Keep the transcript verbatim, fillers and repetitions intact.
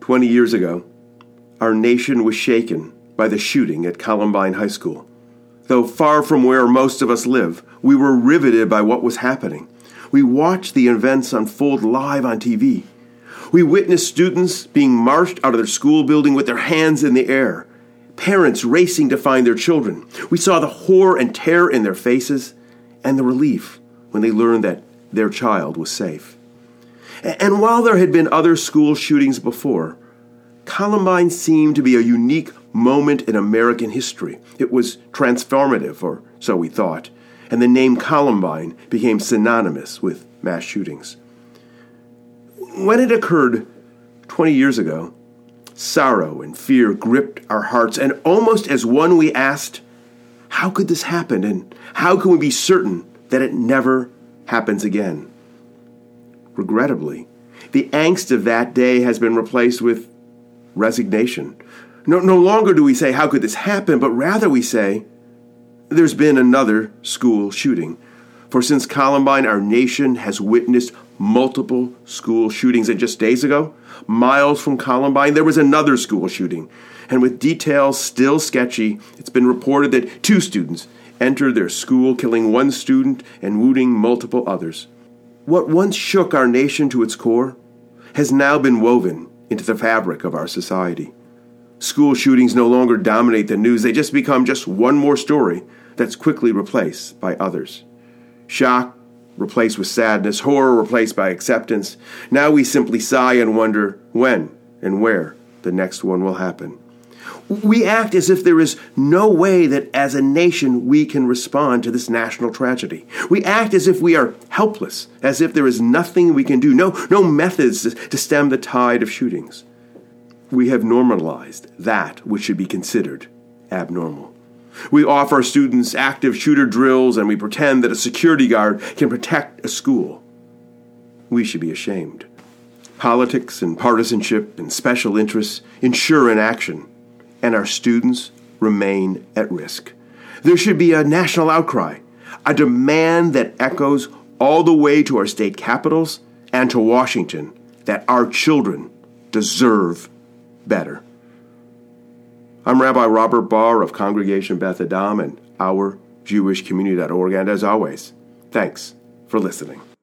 Twenty years ago, our nation was shaken by the shooting at Columbine High School. Though far from where most of us live, we were riveted by what was happening. We watched the events unfold live on T V. We witnessed students being marched out of their school building with their hands in the air, parents racing to find their children. We saw the horror and terror in their faces and the relief when they learned that their child was safe. And while there had been other school shootings before, Columbine seemed to be a unique moment in American history. It was transformative, or so we thought, and the name Columbine became synonymous with mass shootings. When it occurred twenty years ago, sorrow and fear gripped our hearts, and almost as one we asked, how could this happen, and how can we be certain that it never happens again? Regrettably, the angst of that day has been replaced with resignation. No, no longer do we say, how could this happen? But rather we say, there's been another school shooting. For since Columbine, our nation has witnessed multiple school shootings. And just days ago, miles from Columbine, there was another school shooting. And with details still sketchy, it's been reported that two students entered their school, killing one student and wounding multiple others. What once shook our nation to its core has now been woven into the fabric of our society. School shootings no longer dominate the news. They just become just one more story that's quickly replaced by others. Shock replaced with sadness, horror replaced by acceptance. Now we simply sigh and wonder when and where the next one will happen. We act as if there is no way that as a nation we can respond to this national tragedy. We act as if we are helpless, as if there is nothing we can do, no, no methods to stem the tide of shootings. We have normalized that which should be considered abnormal. We offer students active shooter drills, and we pretend that a security guard can protect a school. We should be ashamed. Politics and partisanship and special interests ensure inaction, and our students remain at risk. There should be a national outcry, a demand that echoes all the way to our state capitals and to Washington that our children deserve better. I'm Rabbi Robert Barr of Congregation Beth Adam and our Jewish Community dot org, and as always, thanks for listening.